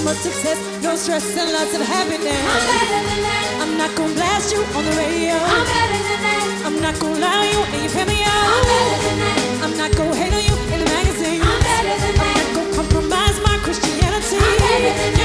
much success, no stress, and lots of happiness. I'm better than that. I'm not gonna blast you on the radio. I'm better than that. I'm not gonna lie to you and you pay me out. I'm better than that. I'm not gonna hate on you in the magazine. I'm better than I'm that. not gonna compromise my Christianity. I'm better than that.